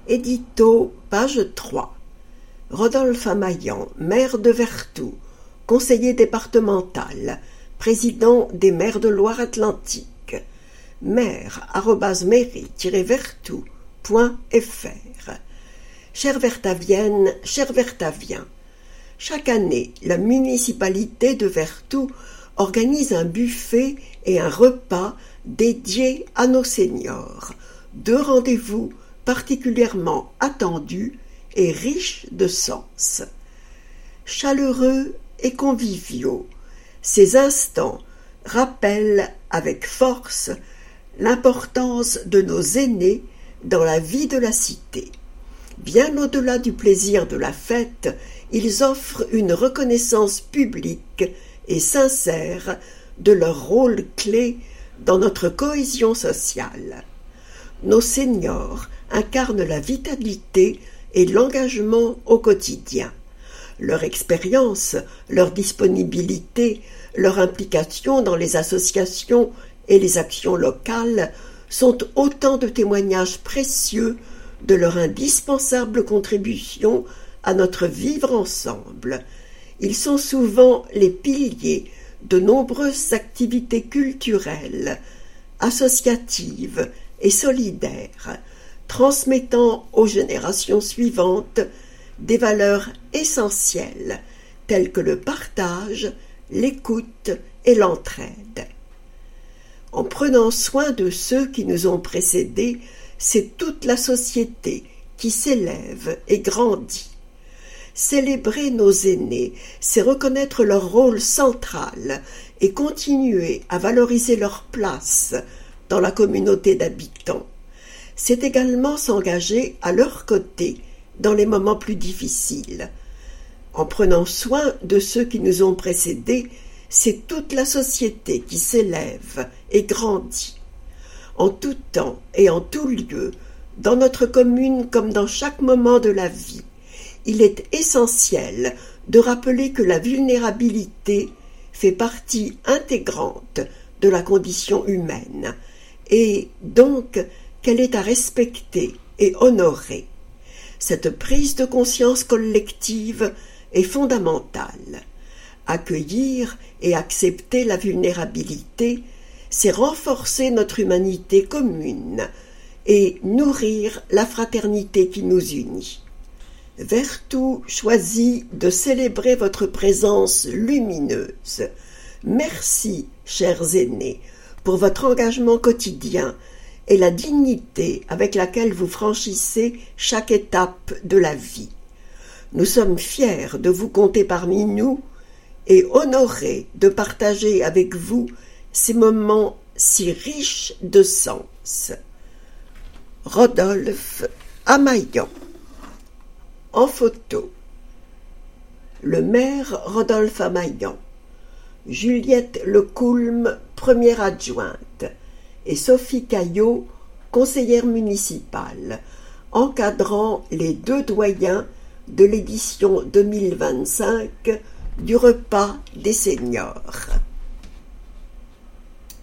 Édito, page 3. Rodolphe Amaillant, maire de Vertou, conseiller départemental, président des maires de Loire-Atlantique, maire@mairie-vertou.fr. Chère Vertavienne, chers Vertaviens, chaque année, la municipalité de Vertou organise un buffet et un repas dédiés à nos seniors, deux rendez-vous particulièrement attendus et riches de sens. Chaleureux et conviviaux, ces instants rappellent avec force l'importance de nos aînés dans la vie de la cité. Bien au-delà du plaisir de la fête, ils offrent une reconnaissance publique et sincère de leur rôle clé dans notre cohésion sociale. Nos seniors incarnent la vitalité et l'engagement au quotidien. Leur expérience, leur disponibilité, leur implication dans les associations et les actions locales sont autant de témoignages précieux de leur indispensable contribution à notre vivre ensemble. Ils sont souvent les piliers de nombreuses activités culturelles, associatives et solidaires, transmettant aux générations suivantes des valeurs essentielles telles que le partage, l'écoute et l'entraide. En prenant soin de ceux qui nous ont précédés, c'est toute la société qui s'élève et grandit. Célébrer nos aînés, c'est reconnaître leur rôle central et continuer à valoriser leur place dans la communauté d'habitants. C'est également s'engager à leur côté dans les moments plus difficiles. En prenant soin de ceux qui nous ont précédés, c'est toute la société qui s'élève et grandit. En tout temps et en tout lieu, dans notre commune comme dans chaque moment de la vie, il est essentiel de rappeler que la vulnérabilité fait partie intégrante de la condition humaine et donc qu'elle est à respecter et honorer. Cette prise de conscience collective est fondamentale. Accueillir et accepter la vulnérabilité, c'est renforcer notre humanité commune et nourrir la fraternité qui nous unit. Vertou choisit de célébrer votre présence lumineuse. Merci, chers aînés, pour votre engagement quotidien et la dignité avec laquelle vous franchissez chaque étape de la vie. Nous sommes fiers de vous compter parmi nous et honorés de partager avec vous ces moments si riches de sens. Rodolphe Amaillant. En photo, le maire Rodolphe Amaillant, Juliette Lecoulme, première adjointe, et Sophie Caillot, conseillère municipale, encadrant les deux doyens de l'édition 2025 du repas des seniors.